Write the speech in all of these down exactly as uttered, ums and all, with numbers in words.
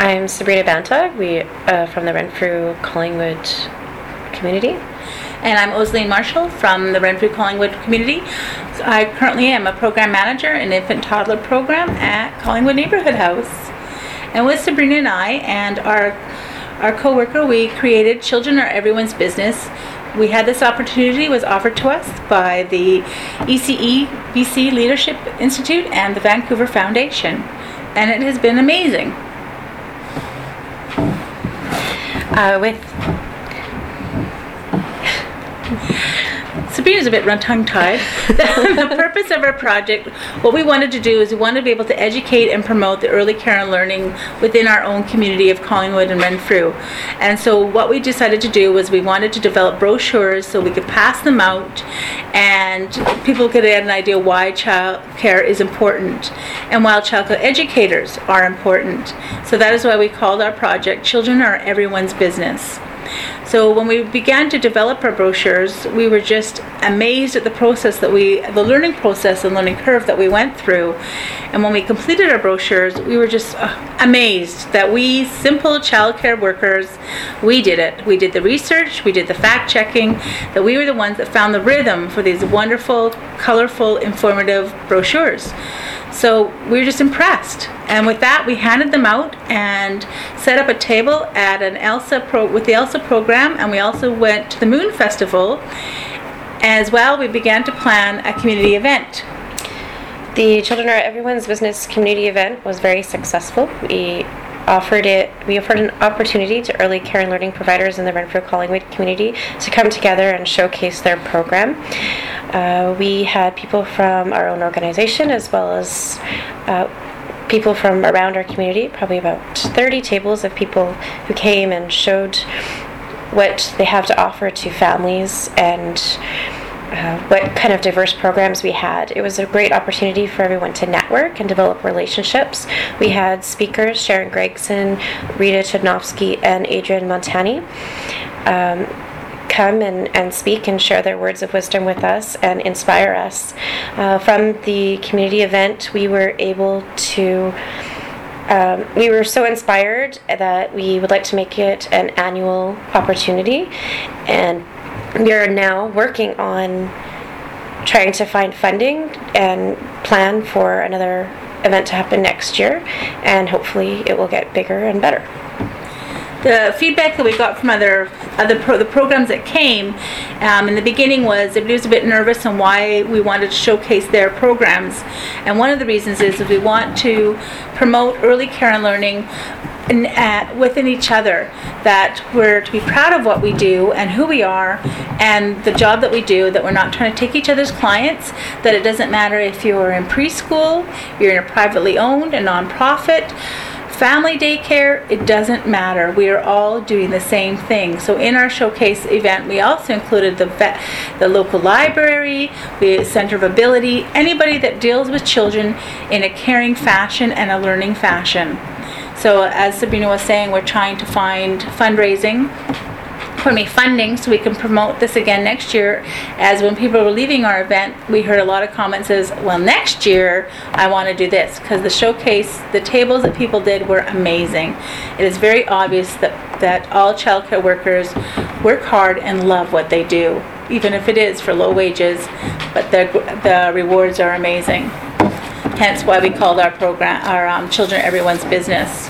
I'm Sabrina Banta, we uh, from the Renfrew Collingwood community. And I'm Osleen Marshall from the Renfrew Collingwood community. So I currently am a program manager in infant toddler program at Collingwood Neighborhood House. And with Sabrina and I and our our co-worker, we created Children Are Everyone's Business. We had this opportunity, was offered to us by the E C E B C Leadership Institute and the Vancouver Foundation. And it has been amazing. Uh, with Sabrina's a bit run tongue-tied. The purpose of our project, what we wanted to do is we wanted to be able to educate and promote the early care and learning within our own community of Collingwood and Renfrew. And so what we decided to do was we wanted to develop brochures so we could pass them out and people could get an idea why child care is important and why child care educators are important. So that is why we called our project Children Are Everyone's Business. So when we began to develop our brochures, we were just amazed at the process that we, the learning process and learning curve that we went through. And when we completed our brochures, we were just uh, amazed that we, simple childcare workers, we did it. We did the research, we did the fact checking, that we were the ones that found the rhythm for these wonderful, colorful, informative brochures. So we were just impressed. And with that, we handed them out and set up a table at an ELSA pro with the ELSA program, and we also went to the Moon Festival. As well, we began to plan a community event. The Children Are Everyone's Business community event was very successful. We offered it. We offered an opportunity to early care and learning providers in the Renfrew Collingwood community to come together and showcase their program. Uh, we had people from our own organization as well as uh, people from around our community, probably about thirty tables of people who came and showed what they have to offer to families and Uh, what kind of diverse programs we had. It was a great opportunity for everyone to network and develop relationships. We had speakers, Sharon Gregson, Rita Chudnovsky, and Adrian Montani um, come and, and speak and share their words of wisdom with us and inspire us. Uh, from the community event, we were able to Um, we were so inspired that we would like to make it an annual opportunity, and we are now working on trying to find funding and plan for another event to happen next year, and hopefully it will get bigger and better. The feedback that we got from other other pro, the programs that came um, in the beginning was everybody was a bit nervous on why we wanted to showcase their programs, and one of the reasons is that we want to promote early care and learning in, uh, within each other, that we're to be proud of what we do and who we are and the job that we do, that we're not trying to take each other's clients, that it doesn't matter if you're in preschool, you're in a privately owned, a non-profit, family daycare, it doesn't matter. We are all doing the same thing. So in our showcase event, we also included the vet, the local library, the Center of Ability, anybody that deals with children in a caring fashion and a learning fashion. So as Sabrina was saying, we're trying to find fundraising, pardon me, funding so we can promote this again next year. As when people were leaving our event, we heard a lot of comments as, well, next year I want to do this, because the showcase, the tables that people did were amazing. It is very obvious that, that all childcare workers work hard and love what they do, even if it is for low wages, but the, the rewards are amazing. Hence why we called our program, our um, Children Everyone's Business.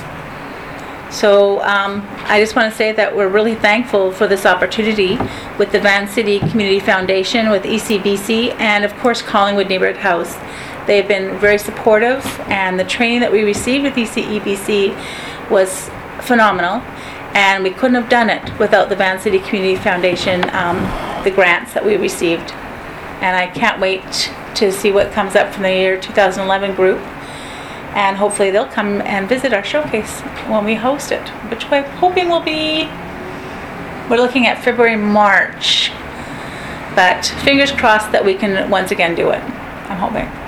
So um, I just want to say that we're really thankful for this opportunity with the Van City Community Foundation, with E C B C, and of course Collingwood Neighborhood House. They've been very supportive, and the training that we received with E C E B C was phenomenal, and we couldn't have done it without the Van City Community Foundation, um, the grants that we received. And I can't wait to see what comes up from the year two thousand eleven group. And hopefully they'll come and visit our showcase when we host it, which we're hoping will be, we're looking at February, March. But fingers crossed that we can once again do it. I'm hoping.